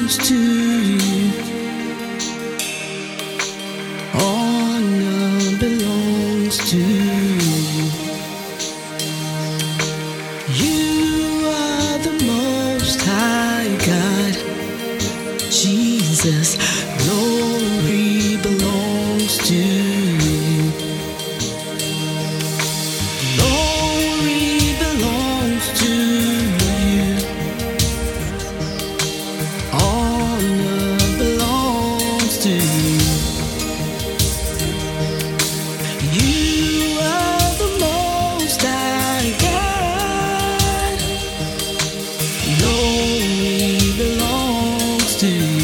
belongs to you. Honor belongs to you. You are the Most High God, Jesus. Glory belongs to you. Glory belongs to you. Honor belongs to you. You are the Most High God. Glory belongs to you.